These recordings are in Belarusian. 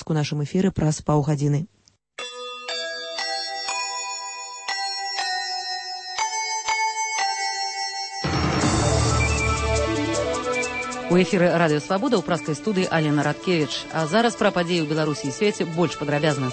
у нашым эфіры праз паўгадзіны. У эфіры радыё «Свабода» ў праскай студыі Алена Радкевіч. А зараз пра падзеі ў Беларусі і свеце больш падрабязна.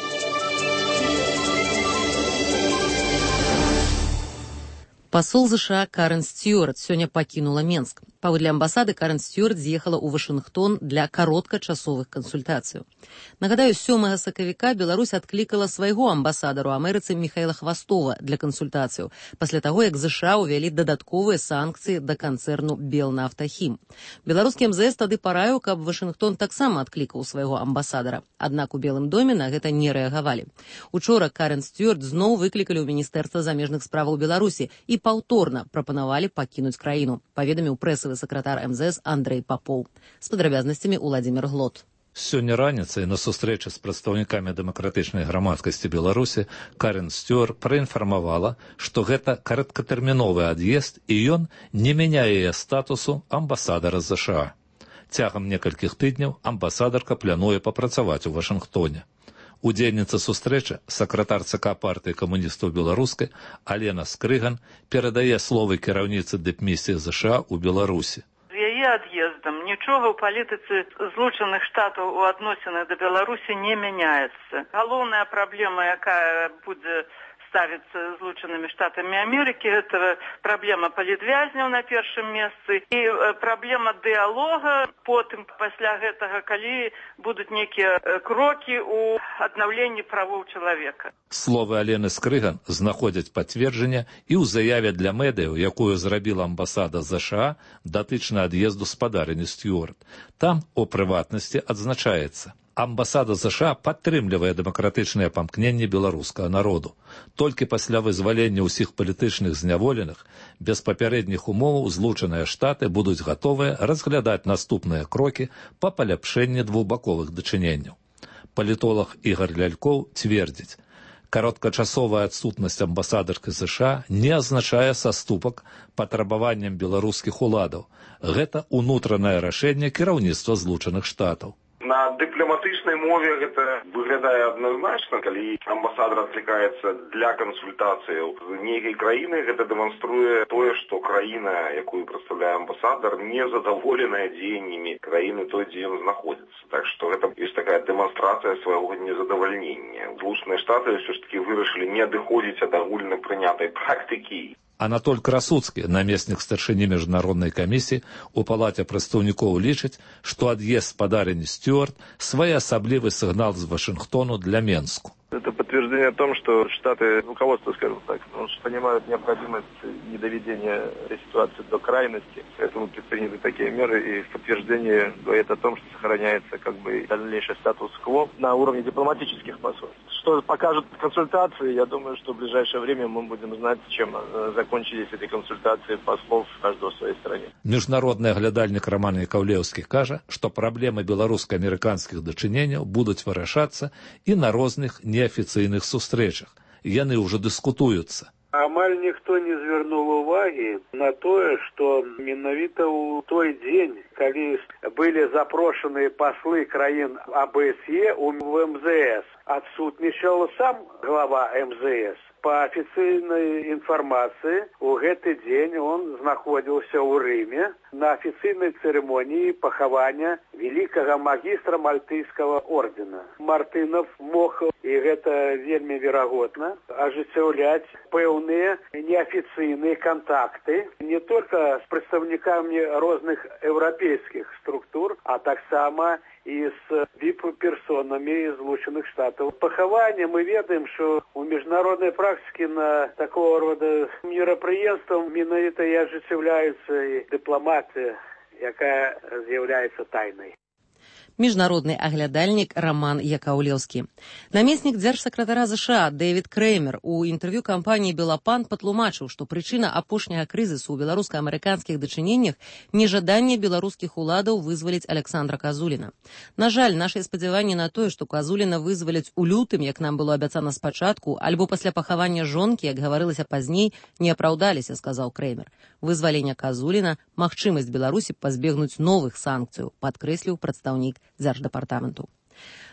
Посол США Карен Стюарт сёння пакінула Менск. Паводле амбасады Карен Стюарт з'ехала ў Вашынгтон для кароткачасовых кансультацыяў. Нагадаю, 7 сакавіка Беларусь адклікала свайго амбасадару Амерыцы Міхаіла Хвастова для кансультацыяў, пасля таго, як США ўвялі дадатковыя санкцыі да канцэрну «Белнафтахім». Беларускі МЗС тады параіў, каб Вашынгтон таксама адклікаў свайго амбасадара. Аднак у Белым доме на гэта не рэагавалі. Учора Карен Стюарт зноў выклікалі ў Міністэрства замежных справаў Беларусі і паўторна прапанавалі пакінуць краіну, паведаміў прэсавы сакратар МЗС Андрэй Папоў. З падрабязнасцямі Уладзімір Глот. Сёння раніцай на сустрэчы з прадстаўнікамі дэмакратычнай грамадскасці Беларусі Карен Стюарт праінфармавала, што гэта кароткатэрміновы ад'езд і ён не мяняе яе статусу амбасадара США. Цягам некалькіх тыдняў амбасадарка плануе папрацаваць у Вашынгтоне. Удзельніца сустрэчы, сакратар ЦК партыі камуністаў беларускай Алена Скрыган перадае словы кіраўніцы дыпмісіі США ў Беларусі. З яе ад'ездам нічога ў палітыцы Злучаных Штатаў у адносінах да Беларусі не мяняецца. Галоўная праблема, якая будзе ставіцца Злучанымі Штатамі Амерыкі, гэта праблема палітвязняў на першым месцы і праблема дыялога потым пасля гэтага, калі будуць нейкія крокі ў аднаўленні правоў чалавека. Словы Алены Скрыган знаходзяць пацверджанне і ў заяве для медыяў, якую зрабіла амбасада США датычна ад'езду спадарыні Стюарт. Там, у прыватнасці, адзначаецца: амбасада США падтрымлівае дэмакратычныя памкненні беларускага народу. Толькі пасля вызвалення ўсіх палітычных зняволеных, без папярэдніх умоваў Злучаныя Штаты будуць гатовыя разглядаць наступныя крокі па паляпшэнні двухбаковых дачыненняў. Палітолог Ігор Лялькоў цвердзіць: кароткачасовая адсутнасць амбасадаркі США не азначае саступак патрабаванням беларускіх уладаў. Гэта ўнутранае рашэнне кіраўніцтва Злучаных Штатаў. На дыпламатычнай мове гэта выглядае адназначна, калі амбасадар адклікаецца для кансультацыяў з нейкай краіны, гэта дэманструе тое, што краіна, якую прадстаўляе амбасадар, не задаволеная дзеяннямі краіны той, дзе ён знаходзіцца. Так што гэта ёсць такая дэманстрацыя свайго незадавальнення. Злучаныя Штаты ўсё ж такі вырашылі не адыходзіць ад агульна прынятай практыкі. Анатоль Красуцкі, намеснік старшыні міжнароднай камісіі у палаце прадстаўнікоў, лічыць, што ад'езд спадарыні Стюарт своеасаблівы сігнал з Вашынгтону для Менску. Это подтверждение о том, что Штаты, руководство, скажем так, понимают необходимость недоведения этой ситуации до крайности, поэтому предприняты такие меры, и в подтверждение говорит о том, что сохраняется дальнейший статус-кво на уровне дипломатических посольств. Что покажут консультации, я думаю, что в ближайшее время мы будем знать, чем закончились эти консультации послов каждого в своей стране. Міжнародны аглядальнік Роман Якаўлеўскі кажа, што праблемы беларуска-амерыканскіх дачыненняў будуць вырашацца і на розных неафіцыйных сустрэчах. Яны ўжо дыскутуюцца. Амаль ніхто не звярнуў увагі на тое, што менавіта ў той дзень, калі былі запрошаныя паслы краін АБСЕ у МЗС, адсутнічаў сам глава МЗС. По официальной информации, у гэты день он знаходился у Риме на официальной церемонии похования великого магистра Мальтийского ордена. Мартынов мог, и это вельми вероятно, ажыццяўляць пэўныя неофициальные контакты не только с представниками разных европейских структур, а таксама и с вип-персонами из Злучаных Штатов. Похование мы ведаем, что у международной практики на такого рода мероприятиях менавіта и ажыццяўляецца и дипломатия, якая з'яўляецца тайной. Міжнародны аглядальнік Роман Якаўлеўскі. Намеснік дзяржсакратара США Дэвід Крэймер у інтэрв'ю кампаніі «Белапан» патлумачыў, што прычына апошняга крызісу ў беларуска-амерыканскіх дачыненнях нежаданне беларускіх уладаў вызваліць Александра Казуліна. На жаль, нашыя спадзяванні на тое, што Казуліна вызваляць у лютым, як нам было абяцана спачатку, альбо пасля пахавання жонкі, як гаварылася пазней, не апраўдаліся, сказаў Крэймер. Вызвалення Казуліна – магчымасць Беларусі пазбегнуць новых санкцыяў, падкрэсліў прадстаўнік дзярждэпартаменту.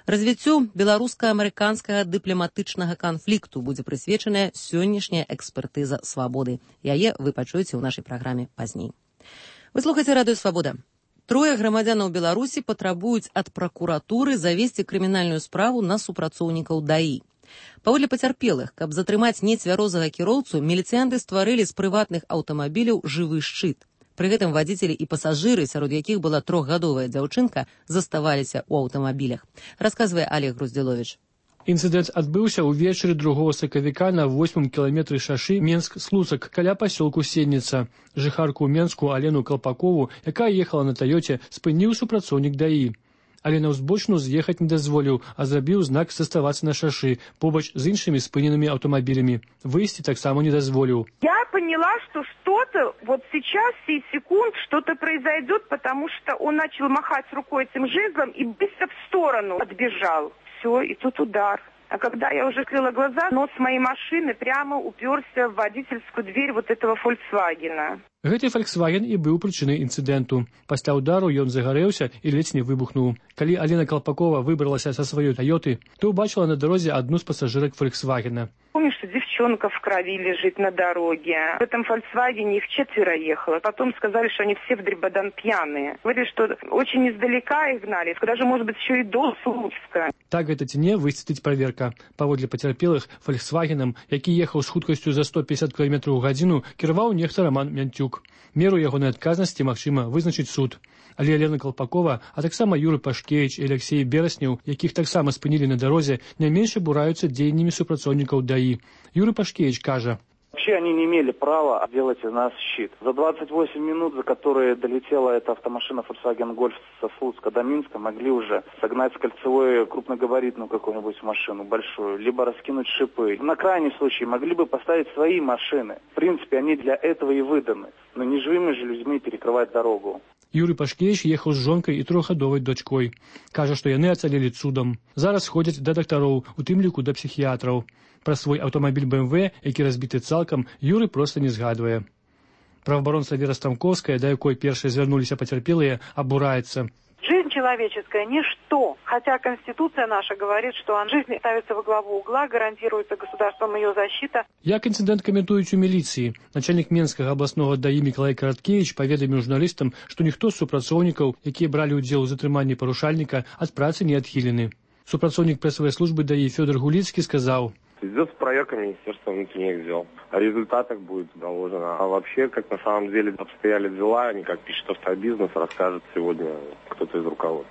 Развіццю беларуска-амерыканскага дыпламатычнага канфлікту будзе прысвечаная сённяшняя экспертыза свабоды. Яе вы пачуеце ў нашай праграме пазней. Вы слухаеце радыё «Свабода». Трое грамадзянаў Беларусі патрабуюць ад пракуратуры завесці крымінальную справу на супрацоўнікаў ДАІ. Паводле пацярпелых, каб затрымаць нецвярозага кіроўцу, міліцыянты стварылі з прыватных аўтамабіляў жывы шчыт. Пры гэтым вадзіцелі і пасажыры, сярод якіх была 3гадовая дзяўчынка, заставаліся ў аўтамабілях. Расказвае Олег Груздзіловіч. Інцыдэнт адбыўся ўвечары 2 сакавіка на 8 кіламетры шашы Менск-Слуцак каля пасёлку Сенніца. Жыхарку Менску Алену Калпакову, якая ехала на Тойоце, спыніў супрацоўнік ДАІ. Але на ўзбочыну з'ехаць не дазволіў, а зрабіў знак заставацца на шашы, побач з іншымі спыненымі аўтамабілямі. Выйсці таксама не дазволіў. Я поняла, что что-то вот сейчас, сей секунд, что-то произойдет, потому что он начал махать рукой этим жезлом и быстро в сторону отбежал. Все, и тут удар. А когда я уже открыла глаза, нос моей машины прямо уперся в водительскую дверь вот этого «Фольксвагена». Гэты «Фольксваген» і быў прычынай інцыдэнту. Пасля удару ён загарэўся і ледзь не выбухнуў. Калі Алена Калпакова выбралася са сваёй «Тойоты», то ўбачыла на дарозе адну з пасажырак «Фольксвагена». Помню, что девчонка в крови лежит на дороге. В этом «Фольксвагене» их 4 ехало. Потом сказали, что они все в дребодан пьяные. Говорили, что очень издалека их гнали, даже, может быть, еще и до Слуцка. Так гэта ці не, высветліць праверка. Паводле пацярпелых, «Фольксвагенам», які ехаў з хуткасцю за 150 км ў гадзіну, кіраваў нехта Роман Мянцюк. Меру ягонай адказнасці магчыма вызначыць суд. Але Алена Калпакова, а таксама Юры Пашкевіч і Алексей Берасняў, якіх таксама спынілі на дарозе, не менш абураюцца дзеяннямі супрацоўнікаў ДАІ. Юры Пашкевіч кажа: вообще они не имели права делать из нас щит. За 28 минут, за которые долетела эта автомашина Volkswagen Golf со Слуцка до Минска, могли уже согнать с кольцевой крупногабаритную какую-нибудь машину большую, либо раскинуть шипы. На крайний случай могли бы поставить свои машины. В принципе, они для этого и выданы. Но не живыми же людьми перекрывать дорогу. Юрый Пашкевич ехаў з жонкай і 3гадовай дочкой. Кажа, што яны ацалелі цудам. Зараз ходзяць да дактароў, у тым ліку да псіхіятраў. Пра свой аўтамабіль BMW, які разбіты цалкам, Юры проста не згадвае. Праваабаронца Вера Стамковская, да якой першай звярнуліся пацярпелыя, абураецца. Жизнь человеческая – ничто. Хотя Конституция наша говорит, что жизнь ставится во главу угла, гарантируется государством ее защита. Як інцыдэнт каментуюць у міліцыі. Начальнік Менскага абласнога ДАІ Мікалай Караткевіч паведаміў журналістам, што ніхто з супрацоўнікаў, якія бралі ўдзел у затрыманні парушальніка, ад працы не адхілены. Супрацоўнік прэсавай службы ДАИ Фёдор Гулицкий сказаў: идет проверка Министерства внутренних дел. О результатах будет доложено. А вообще, как на самом деле обстояли дела, они, как пишет Автобизнес, расскажет сегодня кто-то из руководства.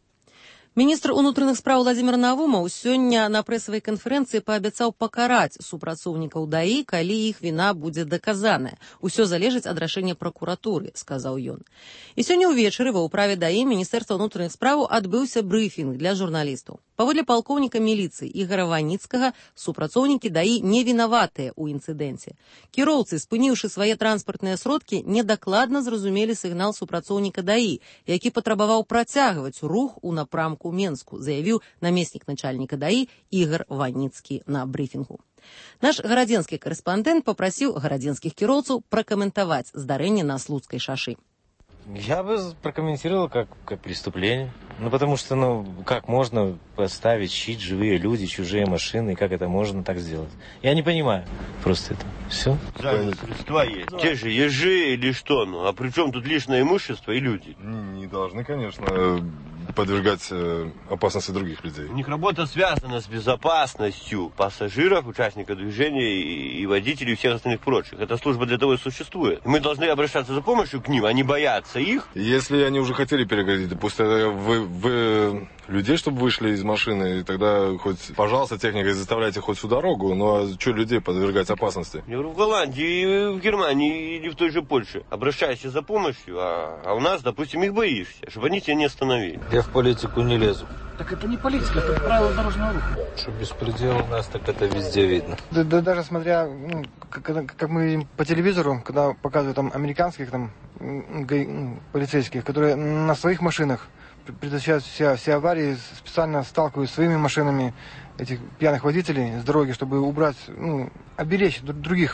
Міністр унутраных спраў Владзімір Навумаў сёння на прэсавай канферэнцыі паабяцаў пакараць супрацоўнікаў ДАІ, калі іх віна будзе даказаная. Усё залежыць ад рашэння пракуратуры, сказаў ён. І сёння ўвечары ва ўправе ДАІ Міністэрства ўнутраных спраў адбыўся брыфінг для журналістаў. Паводле палкоўніка міліцыі Ігара Ваніцкага, супрацоўнікі ДАІ не вінаватыя ў інцыдэнце. Кіроўцы, спыніўшы свае транспартныя сродкі, недакладна зразумелі сігнал супрацоўніка ДАІ, які патрабаваў працягваць рух у напрамку Менску, заявіў намеснік начальніка ДАІ Ігар Ваніцкі на брыфінгу. Наш гарадзенскі карэспандэнт папрасіў гарадзенскіх кіроўцаў пракаментаваць здарэнне на Слуцкай шашы. Я бы прокомментировал как преступление. Потому что, как можно поставить щит, живые люди, чужие машины, как это можно так сделать? Я не понимаю просто это. Все? Средства есть. Те же ежи или что? А при чем тут личное имущество и люди? Не должны, конечно, подвергать опасности других людей. У них работа связана с безопасностью пассажиров, участников движения и водителей и всех остальных прочих. Эта служба для того и существует. Мы должны обращаться за помощью к ним, а не бояться их. Если они уже хотели перегородить, да пусть вы людей, чтобы вышли из машины, и тогда хоть, пожалуйста, техникой заставляйте хоть всю дорогу, но что людей подвергать опасности? Я говорю, в Голландии, в Германии или в той же Польше обращайся за помощью, а у нас, допустим, их боишься, чтобы они тебя не остановили. Я в политику не лезу. Так это не политика, это правила дорожного руха. Что беспредел у нас, так это везде видно. Да даже смотря, как мы видим по телевизору, когда показывают там американских там полицейских, которые на своих машинах предотвращают все аварии, специально сталкивают своими машинами этих пьяных водителей с дороги, чтобы убрать, оберечь других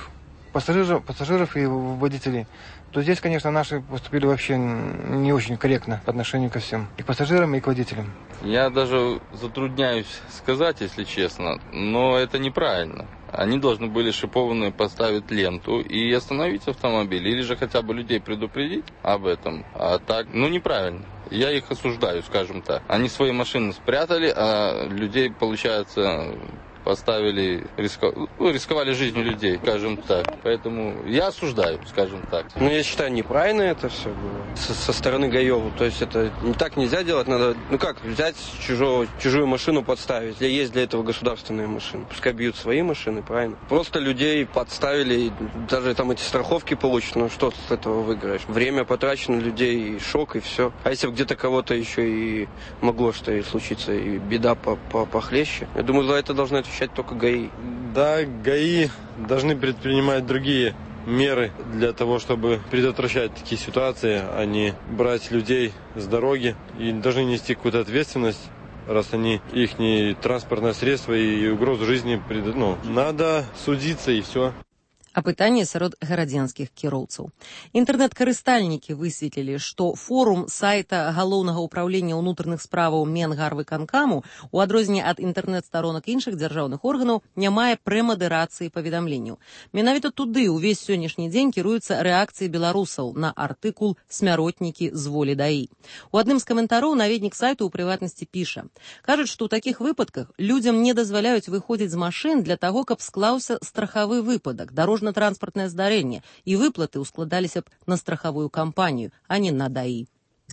пассажиров и водителей, то здесь, конечно, наши поступили вообще не очень корректно по отношению ко всем. И к пассажирам, и к водителям. Я даже затрудняюсь сказать, если честно, но это неправильно. Они должны были шипованные поставить ленту и остановить автомобиль, или же хотя бы людей предупредить об этом. А так, неправильно. Я их осуждаю, скажем так. Они свои машины спрятали, а людей, получается, поставили, рисковали жизнью людей, скажем так. Поэтому я осуждаю, скажем так. Я считаю, неправильно это все было со стороны ГАИ. То есть это так нельзя делать. Надо, взять чужую машину подставить. Есть для этого государственные машины. Пускай бьют свои машины, правильно. Просто людей подставили, даже там эти страховки получат. Что с этого выиграешь? Время потрачено людей, и шок, и все. А если бы где-то кого-то еще и могло что и случиться, и беда похлеще, я думаю, за это должны отвечать только ГАИ. Да, ГАИ должны предпринимать другие меры для того, чтобы предотвращать такие ситуации, а не брать людей с дороги. И должны нести какую-то ответственность, раз они их транспортное средство и угрозу жизни надо судиться и все. Апытанне сярод гарадзенскіх кіроўцаў. Інтэрнэт-карыстальнікі высветлілі, што форум сайта Галоўнага ўпраўлення ўнутраных справаў Менгарвыканкаму, у адрозненне ад інтэрнэт-старонак іншых дзяржаўных органаў, не мае прэмадэрацыі паведамленняў. Менавіта туды ўвесь сённяшні дзень кіруюцца рэакцыі беларусаў на артыкул «Смяротнікі з волі ДАІ». У адным з каментароў наведнік сайту ў прыватнасці піша: кажуць, што ў такіх выпадках людзям не дазваляюць выходзіць з машын для таго, каб склаўся страхавы выпадак, дорожно-транспортное здарэнне, і выплаты ускладаліся б на страхавую кампанію, а не на ДАІ.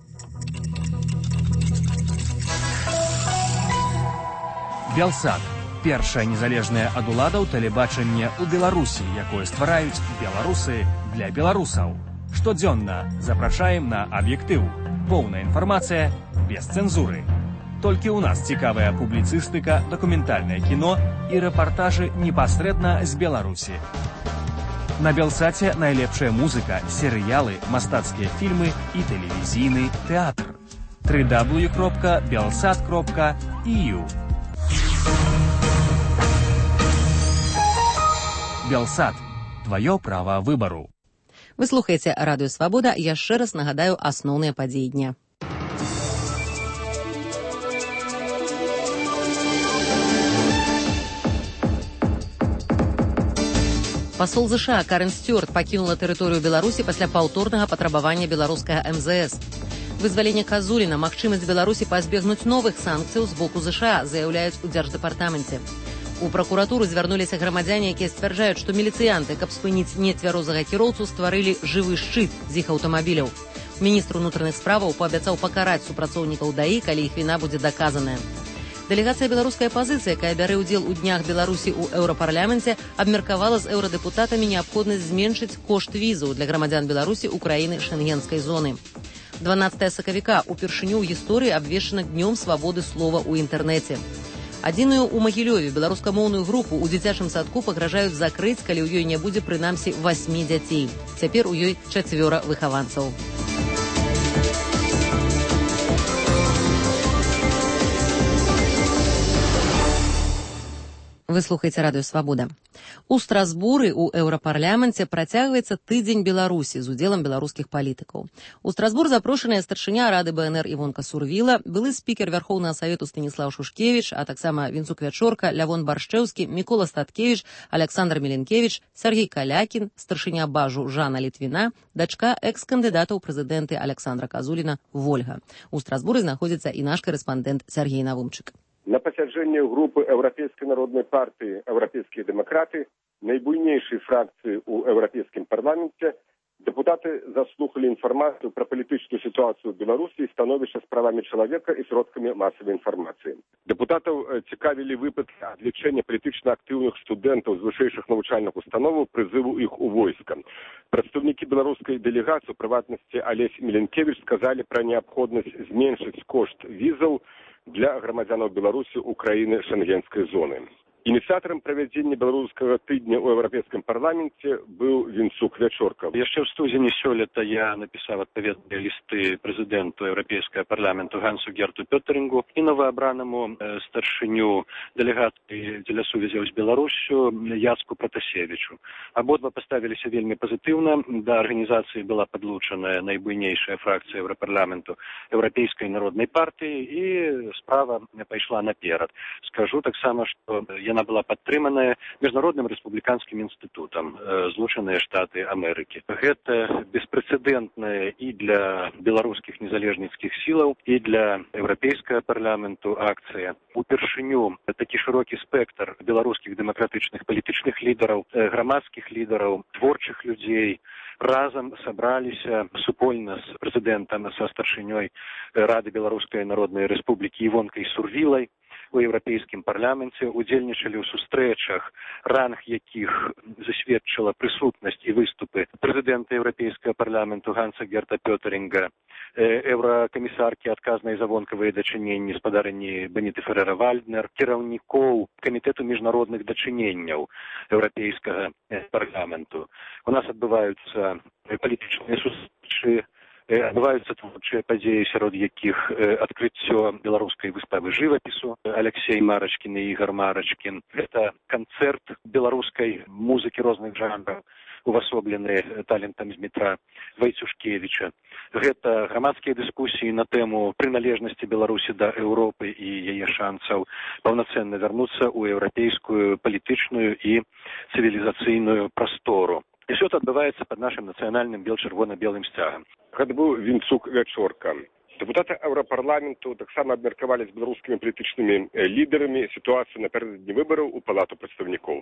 Белсат. Першае незалежнае ад уладаў тэлебачанне ў Беларусі, якое ствараюць беларусы для беларусаў. Штодзённа запрашаем на аб'ектыў. Поўная інфармацыя без цэнзуры. Толькі ў нас цікавая публіцыстыка, дакументальнае кіно і рэпартажы непасрэдна з Беларусі. На Белсаце найлепшая музыка, серыялы, мастацкія фільмы і тэлевізійны тэатр. www.belsat.eu Белсат. Твоё права выбару. Вы слухаеце Радыё Свабода. Яшчэ раз нагадаю асноўныя падзеі дня. Пасол США Карен Стюарт пакінула тэрыторыю Беларусі пасля паўторнага патрабавання беларускага МЗС. Вызваленне Казуліна, магчымасць Беларусі пазбегнуць новых санкцыяў з боку США, заяўляюць у Дзярждэпартаменце. У пракуратуру звярнуліся грамадзяне, якія сцвярджаюць, што міліцыянты, каб спыніць нецвярозага кіроўцу, стварылі жывы шчыт з іх аўтамабіляў. Міністр унутраных справаў паабяцаў пакараць супрацоўнікаў ДАІ, калі іх віна будзе даказаная. Дэлегацыя беларускай апазіцыі, якая бярэ ўдзел у днях Беларусі ў Еўрапарламенце, абмеркавала з еўрадэпутатамі неабходнасць зменшыць кошт візаў для грамадзян Беларусі ў краіны шэнгенскай зоны. 12 сакавіка упершыню ў гісторыі абвешчана днём свабоды слова ў інтэрнэце. Адзіную ў Магілёве беларускамоўную групу ў дзіцячым садку пагражаюць закрыць, калі ў ёй не будзе прынамсі 8 дзяцей. Цяпер у ёй 4 выхаванцаў. Вы слухаеце Радыё Свабода. У Страсбуры ў Еўрапарламенце працягваецца тыдзень Беларусі з удзелам беларускіх палітыкаў. У Страсбур запрошаная старшыня Рады БНР Івонка Сурвіла, былы спікер Вярхоўнага Савету Станіслаў Шушкевіч, а таксама Вінцук Вячорка, Лявон Баршчэўскі, Мікола Статкевіч, Аляксандр Міленкевіч, Сергей Калякін, старшыня Бажу Жанна Літвіна, дачка экс-кандыдата ў прэзідэнты Аляксандра Казуліна Вольга. У Страсбуры знаходзіцца і наш карэспандэнт Сергей Навумчык. На пасяджэнні групы Еўрапейскай народнай партыі «Еўрапейскія дэмакраты», найбуйнейшай фракцыі ў Еўрапейскім парламенце, дэпутаты заслухалі інфармацыю пра палітычную сітуацыю ў Беларусі і становішча з правамі чалавека і сродкамі масавай інфармацыі. Дэпутатаў цікавілі выпадкі адлічэння палітычна актыўных студэнтаў з вышэйшых навучальных установаў прызыву іх у войска. Прадстаўнікі беларускай дэлегацыі, у прыватнасці Алесь Міленкевіч, сказалі пра неабходнасць зменшыць кошт візаў для грамадзянаў Беларусі ў краіны шэнгенскай зоны. Ініцыятарам правядзення беларускага тыдня ў еўрапейскім парламенце быў Вінцук Вячорка. Яшчэ ў студзені сёлета я напісаў адпаведныя лісты прэзідэнту еўрапейскага парламенту Гансу Герту Пётэрінгу і новаабранаму старшыню дэлегацыі дзеля сувязяў з Беларуссю Яцку Пратасевічу. Абодва паставіліся вельмі пазітыўна. Да арганізацыі была падлучаная найбуйнейшая фракцыя еўрапарламенту Еўрапейскай народнай партыі і справа пайшла наперад. Скажу таксама, што яна была падтрыманая міжнародным рэспубліканскім інстытутам Злучаныя Штаты Амерыкі. Гэта беспрэцэдэнтная і для беларускіх незалежніцкіх сілаў, і для еўрапейскага парламенту акцыя. Упершыню такі шырокі спектр беларускіх дэмакратычных палітычных лідараў, грамадскіх лідараў, творчых людзей разам сабраліся супольна з прэзідэнтам, са старшынёй Рады Беларускай Народнай Рэспублікі Івонкай Сурвілай у еўрапейскім парламенце, удзельнічалі ў сустрэчах, ранг якіх засведчыла прысутнасць і выступы прэзідэнта еўрапейскага парламенту Ганса Герта Пётэрінга, еўракамісаркі адказнай за вонкавыя дачыненні спадарыні Беніты Ферера-Вальднер, кіраўнікоў камітэту міжнародных дачыненняў еўрапейскага парламенту. У нас адбываюцца палітычныя сустрэчы, адбываюцца творчыя падзеі, сярод якіх адкрыццё беларускай выставы жывапісу Алексей Марачкін і Ігор Марачкін. Гэта канцэрт беларускай музыкі розных жанраў, увасоблены талентам Дмітра Вайцюшкевіча. Гэта грамадскія дыскусіі на тэму прыналежнасці Беларусі да Еўропы і яе шансаў паўнацэнна вярнуцца ў еўрапейскую палітычную і цывілізацыйную прастору. І ўсё это адбываецца пад нашым нацыянальным бел-чырвона-белым сцягам. Гэта быў Вінцук Вячорка. Дэпутаты еўрапарламенту таксама абмеркавалі з беларускімі палітычнымі лідарамі сітуацыю напярэдадні выбараў у Палату прадстаўнікоў.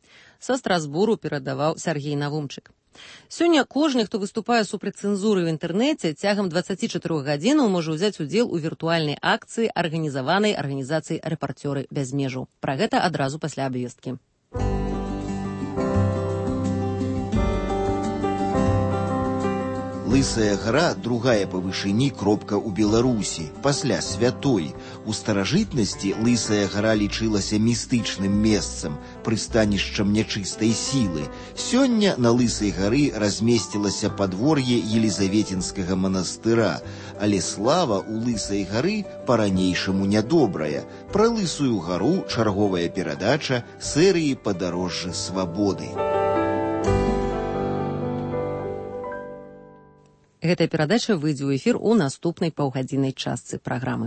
Са Страсбуру перадаваў Сяргей Навумчык. Сёння кожны, хто выступае супраць цэнзуры ў інтэрнэце, цягам 24 гадзінаў можа ўзяць удзел у віртуальнай акцыі, арганізаванай арганізацыяй «Рэпарцёры без межаў». Пра гэта адразу пасля абвесткі. Лысая гара, другая па вышыні кропка ў Беларусі, пасля святой. У старажытнасці Лысая гара лічылася містычным месцам, прыстанішчам нячыстай сілы. Сёння на Лысай гары размесцілася падвор'е Елізаветінскага манастыра, але слава ў Лысай гары па-ранейшаму нядобрая. Пра Лысую гару чарговая перадача серыі «Падарожжы свабоды». Гэтая перадача выйдзе ў эфір у наступнай паўгадзіннай частцы праграмы.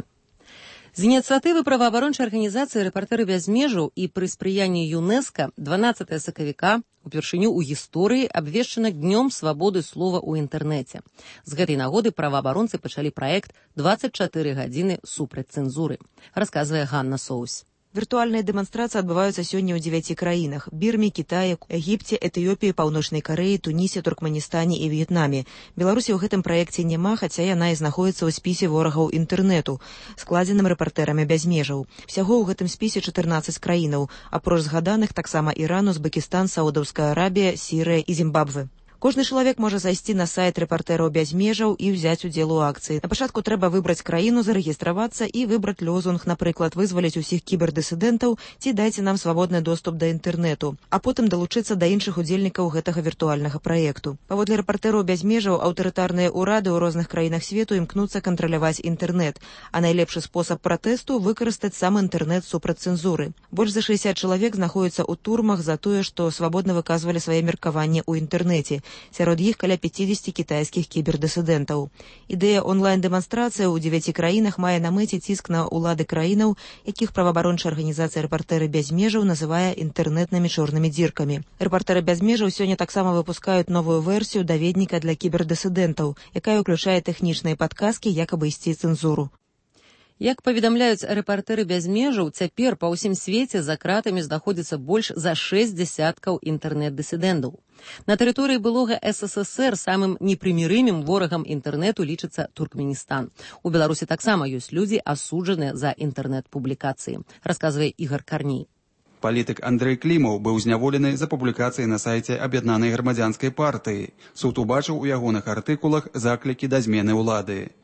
З ініцыятывы праваабарончай арганізацыі «Рэпартэры без межаў» і пры спрыянні ЮНЕСКО 12 сакавіка упершыню ў гісторыі абвешчана Днём свабоды слова ў інтэрнэце. З гэтай нагоды праваабаронцы пачалі праект «24 гадзіны супраць цэнзуры», расказвае Ганна Соусь. Віртуальныя дэманстрацыі адбываюцца сёння ў 9 краінах – Бірме, Кітаі, Егіпце, Этыёпіі, Паўночнай Карэі, Тунісе, Туркменістане і В'етнаме. Беларусі ў гэтым праекце няма, хаця яна і знаходзіцца ў спісе ворагаў інтэрнэту, складзеным рэпартэрамі без межаў. Всяго ў гэтым спісе 14 краінаў, апроч згаданых таксама Іран, Узбекістан, Саудаўская Арабія, Сірыя і Зімбабве. Кожны чалавек можа зайсці на сайт рэпартэраў без межаў і ўзяць удзел у акцыі. На пачатку трэба выбраць краіну, зарэгістравацца і выбраць лозунг, напрыклад, вызваліць усіх кібердысідэнтаў ці дайце нам свабодны доступ да інтэрнэту, а потым далучыцца да іншых удзельнікаў гэтага віртуальнага праекту. Паводле рэпартэраў без межаў, аўтарытарныя ўрады ў розных краінах свету імкнуцца кантраляваць інтэрнэт, а найлепшы спосаб пратэсту выкарыстаць сам інтэрнэт супраць цэнзуры. Больш за 60 чалавек знаходзяцца ў турмах за тое, што свабодна выказвалі свае меркаванні ў інтэрнэце. Сярод іх каля 50 кітайскіх кібердысідэнтаў. Ідэя онлайн-дэманстрацыі ў 9 краінах мае на мэце ціск на ўлады краінаў, якіх праваабарончая арганізацыя «Рэпартэры без межаў» называе інтэрнэтнымі чорнымі дзіркамі. «Рэпартэры без межаў» сёння таксама выпускаюць новую версію даведніка для кібердысідэнтаў, якая ўключае тэхнічныя падказкі, як абысці цэнзуру. Як паведамляюць «Рэпартэры без межаў», цяпер па ўсім свеце за кратамі знаходзіцца больш за 6 дзясяткаў інтэрнэт-дысідэнтаў. На тэрыторыі былога СССР самым непрымірымым ворагам інтэрнэту лічыцца Туркменістан. У Беларусі таксама ёсць людзі, асуджаныя за інтэрнэт-публікацыі, расказвае Ігор Карней. Палітык Андрэй Клімаў быў зняволены за публікацыі на сайце Аб'яднанай грамадзянскай партыі. Суд убачыў у ягоных артыкулах заклікі да змены ўлады.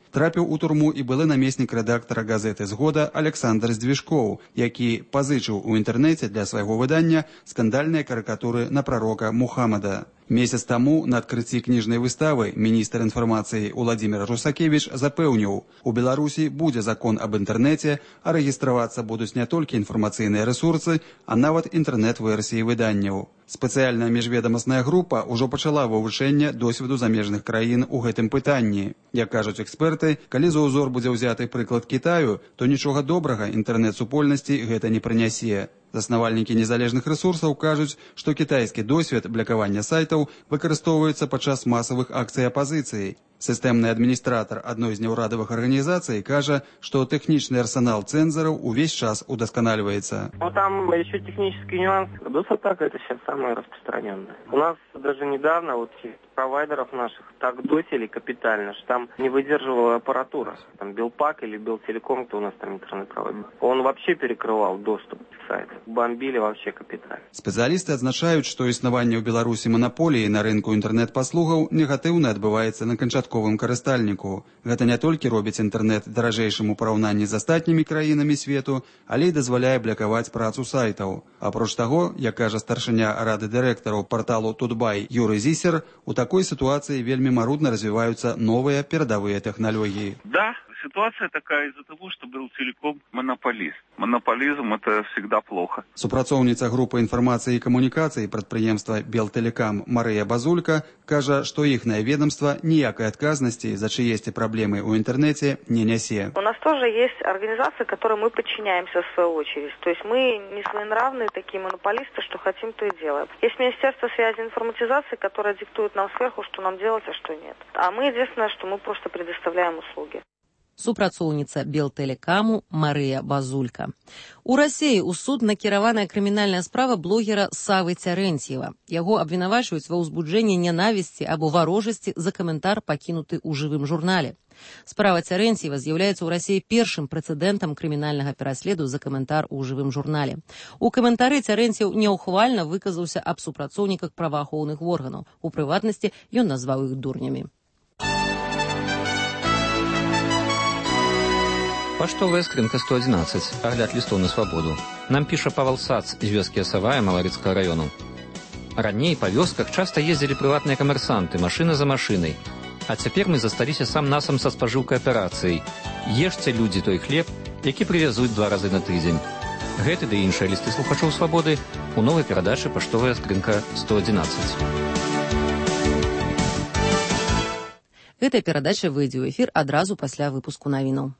Трапіў у турму і былы намеснік рэдактара газеты «Згода» Александр Здвижкоў, які пазычыў у інтэрнэце для свайго выдання скандальныя карыкатуры на прарока Мухаммада. Месяц таму на адкрыцці кніжнай выставы міністр інфармацыі Уладзімір Русакевіч запэўніў, у Беларусі будзе закон аб інтэрнэце, а рэгістравацца будуць не толькі інфармацыйныя рэсурсы, а нават інтэрнэт-версіі выданняў. Спецыяльная міжведамасная група ўжо пачала вывучэнне досведу замежных краін у гэтым пытанні. Як кажуць эксперты, калі за ўзор будзе ўзяты прыклад Кітаю, то нічога добрага інтэрнэт-супольнасці гэта не прынясе. Заснавальнікі незалежных рэсурсаў кажуць, што кітайскі досвед блакавання сайтаў выкарыстоўваецца падчас масавых акцый апазіцыі. Сістэмны адміністратар адной з няўрадавых арганізацый кажа, што тэхнічны арсенал цэнзараў увесь час удасканальваецца. Ну, там еще технический нюанс. DOS-атака это сейчас самое распространенное. У нас даже недавно вот провайдеров наших так досили капитально, что там не выдерживала аппаратура. Там Белпак или Белтелеком, кто у нас там интернет-провайдер. Он вообще перекрывал доступ к сайту. Бомбили вообще капитально. Спецыялісты адзначаюць, што існаванне ў Беларусі манаполіі на рынку інтэрнэт-паслугаў негатыўна адбываецца на канчатковым карыстальніку. Гэта не толькі робіць інтэрнэт даражэйшым у параўнанні з астатнімі краінамі свету, але і дазваляе блакаваць працу сайтаў. Апроч таго, як кажа старшыня рады дырэктараў парталу Тутбай Юрый Зісер, у такой ситуации вельми марудно развиваются новые передовые технологии. Да, ситуация такая из-за того, что был Телеком монополист. Монополизм – это всегда плохо. Супрацоўніца групы інфармацыі і камунікацыі прадпрыемства Белтелекам Марыя Базулька кажа, што іхнае ведомство ніякай адказнасці за чыесьці праблемы ў интернете не нясе. У нас тоже есть организации, которым мы подчиняемся в свою очередь. То есть мы не своенравные такие монополисты, что хотим, то и делаем. Есть Министерство связи и информатизации, которое диктует нам сверху, что нам делать, а что нет. А мы единственное, что мы просто предоставляем услуги. Супрацоўніца Белтелекаму Марыя Базулька. У Расіі ў суд накіраваная крымінальная справа блогера Савы Цярэнціева. Яго абвінавачваюць ва ўзбуджэнні нянавісці або варожасці за каментар, пакінуты ў жывым журнале. Справа Цярэнціева з'яўляецца ў Расіі першым прэцэдэнтам крымінальнага пераследу за каментар у жывым журнале. У каментары Цярэнціеў няўхвальна выказаўся аб супрацоўніках праваахоўных органаў. У прыватнасці ён назваў іх дурнямі. Паштовая скрынка 111. Агляд лістоў на свабоду. Нам піша Павал Сац з вёскі Асавая Маларыцкага раёну. Раней па вёсках часта ездзілі прыватныя камерсанты, машына за машынай. А цяпер мы засталіся сам-насам са спажыўкай аперацыяй. Ешце, людзі, той хлеб, які прывязуць 2 разы на тыдзень. Гэты ды іншыя лісты слухачоў свабоды у новай перадачы «Паштовая скрынка 111». Гэтая перадача выйдзе ў эфір адразу пасля выпуску навінаў.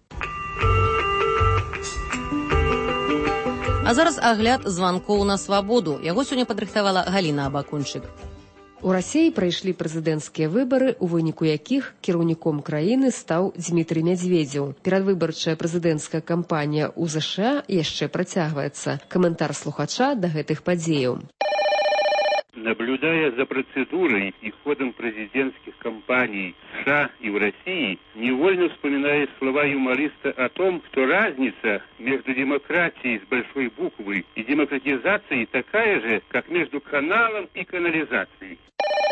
А зараз агляд званкоў на свабоду. Яго сёння падрыхтавала Галіна Абакунчык. У Расіі прайшлі прэзідэнцкія выбары, у выніку якіх кіраўніком краіны стаў Дзмітрый Мядзведзеў. Перадвыбарчая прэзідэнцкая кампанія ў ЗША яшчэ працягваецца. Каментар слухача да гэтых падзеяў. Наблюдая за процедурой и ходом президентских кампаний в США и в России, невольно вспоминаю слова юмориста о том, что разница между демократией с большой буквы и демократизацией такая же, как между каналом и канализацией.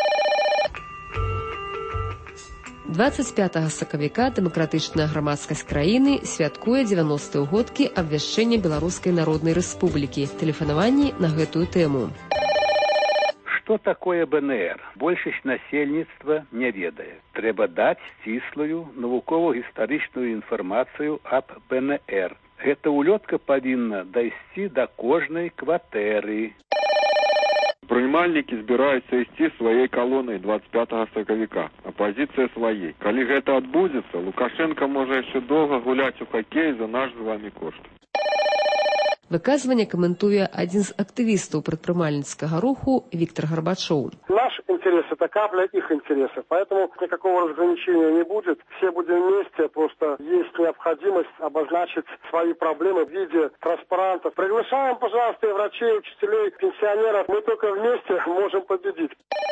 25 сакавіка дэмакратычная грамадскасць краіны святкуе 90-й годкі абвяшчэння Беларускай Народнай Рэспублікі. Тэлефанаванні на гэтую тэму. Что такое БНР? Большасць насельніцтва не ведае. Трэба даць сціслую навукова-гістарычную інфармацыю аб БНР. Гэта улётка павінна дайсці да кожнай кватэры. Прымальнікі збіраюцца ісці сваёй калонай 25 сакавіка, апазіцыя сваей. Калі гэта адбудзецца, Лукашенко можа яшчэ доўга гуляць у хакей за наш з вамі кошт. Выказванне каментуе адзін з актывістаў прадпрымальніцкага руху Виктор Горбачёв. Наш интерес – это капля их интересов, поэтому никакого разграничения не будет. Все будем вместе, просто есть необходимость обозначить свои проблемы в виде транспарантов. Приглашаем, пожалуйста, и врачей, и учителей, пенсионеров. Мы только вместе можем победить.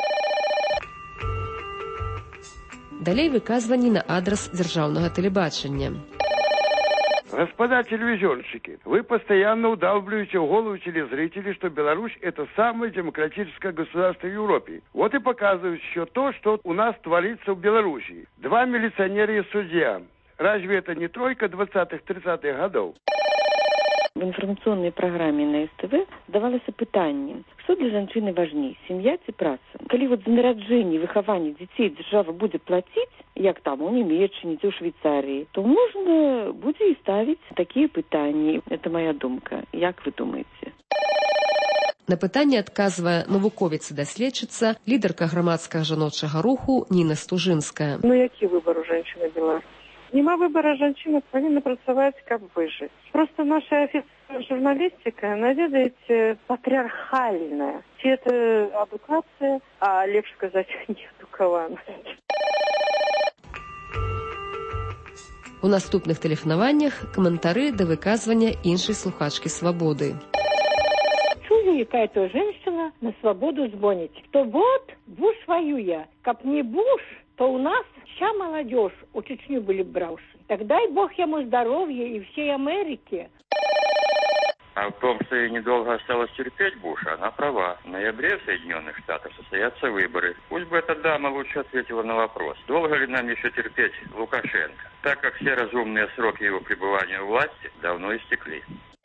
Далей выказванні на адрес дзяржаўнага тэлебачання. Господа телевизионщики, вы постоянно удалбливаете в голову телезрителей, что Беларусь – это самое демократическое государство в Европе. Вот и показывают еще то, что у нас творится в Беларуси. 2 милиционера и судья. Разве это не тройка 20-30-х годов? В інфармацыйнай праграме на СТВ задавалася пытанне, што для жанчыны важней, сям'я ці праца. Калі за нараджэнне і выхаванне дзяцей дзяржава будзе плаціць, як там у Нямеччыне ці ў Швейцарыі, то можна будзе і ставіць такія пытанні. Это моя думка. Як вы думаеце? На пытанне адказвае навуковец і даследчыца, лідарка грамадскага жаночага руху Ніна Стужынская. Які выбар у жанчыны Беларусі? Нема выбора, жанчына павінна працаваць, каб выжыць. Просто наша офіцыйная журналістика, наведаеце, патріархальная. Ці это адукацыя, а лепш сказаць, неадукаваная. У наступных тэлефанаваннях каментары да выказвання іншай слухачкі «Свабоды». Чую, якая-то женщина на свободу звонит, что вот Буш воюя, каб не Буш, то у нас вся молодежь у Чечню были брошены. Так дай Бог ему здоровья и всей Америке. А в том, что ей недолго осталось терпеть Буша, она права. В ноябре в Соединенных Штатах состоятся выборы. Пусть бы эта дама лучше ответила на вопрос, долго ли нам еще терпеть Лукашенко, так как все разумные сроки его пребывания у власти давно истекли.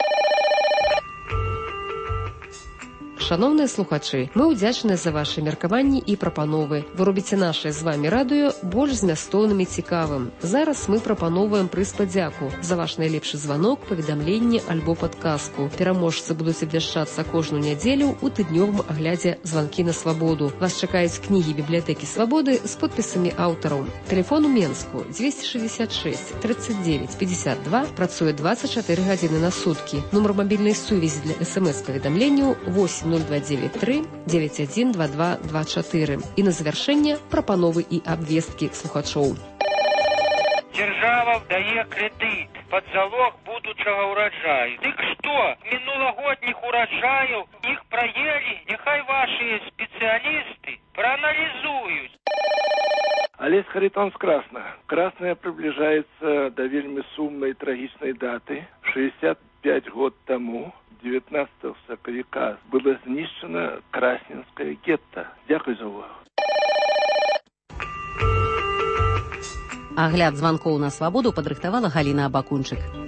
Шановныя слухачы, мы ўдзячныя за ваши меркаванні і прапановы. Вы робіце нашае з вами радыё больш змястоўным і цікавым. Зараз мы прапаноўваем прыз падзяку за ваш найлепшы званок, паведамленне альбо падказку. Пераможцы будуць абвяшчацца кожную нядзелю ў тыднёвым аглядзе «Званкі на свабоду». Вас чакаюць кнігі бібліятэкі Свабоды з подпісамі аўтараў. Тэлефон у Менску 266 39 52, працуе 24 гадзіны на суткі. Нумар мабільнай сувязі для СМС-паведамленняў 8029 91 22 24. І на завяршэнне прапановы і абвесткі слухачоў. Держава дае кредит под залог будучага урожаю. Дык што, мінулагодніх урожаяў іх праелі? Няхай ваши специалисты проанализуют. Олесь Харитонс Красная. Красная приближается до вельми сумной и трагичной даты. 65 год тому, 19 сакавіка, было знищено Красненское гетто. Дякую за увагу. Агляд званкоў на свабоду падрыхтавала Галіна Абакунчык.